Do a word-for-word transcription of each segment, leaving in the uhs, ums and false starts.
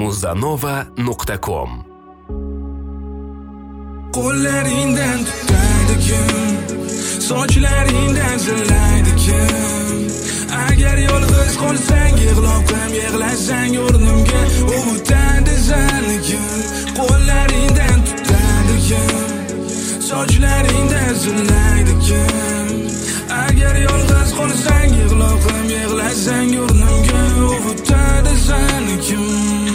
muzanova nuqta com. Qo'llaringdan tutaydi kim, sochlaringdan zilaydi kim. Agar yolg'iz qolsang yig'lab ham yig'lasang o'rnimga o'tadi seni kim. Qo'llaringdan tutaydi kim, sochlaringdan zilaydi kim. Agar yolg'iz qolsang yig'lab ham yig'lasang o'rnimga o'tadi seni kim.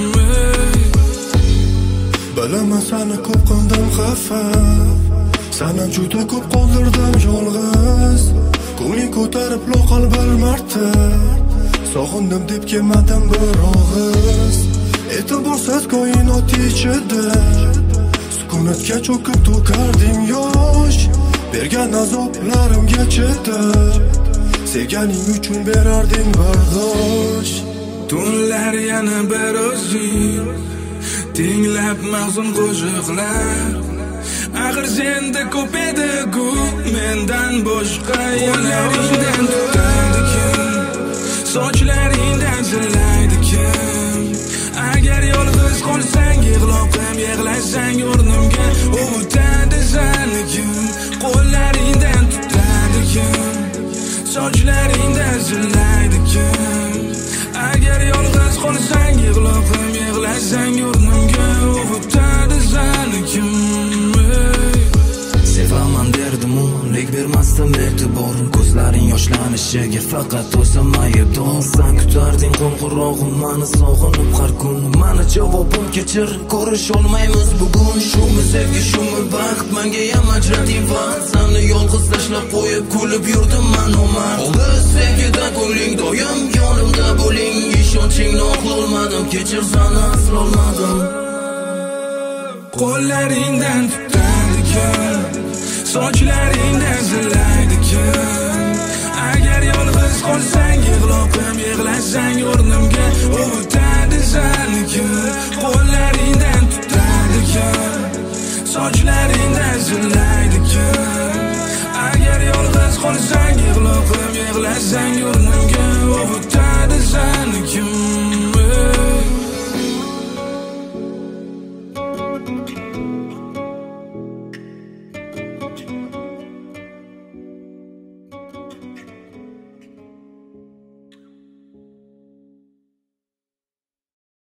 Bilaman seni ko'p qildim xafa, seni juda ko'p qoldirdim yolg'iz. Ko'ngling ko'tarib loqal bir marta, sog'indim deb kelmadim bir og'iz. E'tiborsiz koinot ichida sukunatga cho'kib to'karding yosh. Bergan azoblarimga chidab, sevganing uchun berarding bardosh. Tunlar yana bir o'zing tinglab mahzun qo'shiqlar. Axir senda ko'p edi-ku mendan boshqa. Qo'llaringdan tutaydi kim, sochlaringdan zilaydi kim. Agar yolg'iz qolsang yig'lab ham yig'lasang o'rnimga o'tadi seni kim. Qo'llaringdan tutaydi kim, sochlaringdan zilaydi kim. Agar yolg'iz qolsang yig'lab ham yig'lasang o'rnimga o'tadi seni kim. Sevaman derdim-u, lek bermasdim e'tibor. Ko'zlaring yoshlanishiga faqat o'zim aybdor. Sen kutarding qo'ng'irog'im, meni sog'inib har kun. Meni javobim kechir, ko'rish olmaymiz bugun. Shumi sevgi, shumi baxt, menga ham ajrating vaqt. Seni yolg'iz tashlab qo'yib kulib yurdim men omad. Biz sevgida ko'ngling doim yonimda bo'ling. Ishonchingni oqlolmadim, kechir seni aslolmadim. Qo'llaringdan tutaydi kim, sochlaringdan zilaydi kim. Agar yolg'iz qolsang yig'lab ham yig'lasang o'rnimga o'tadi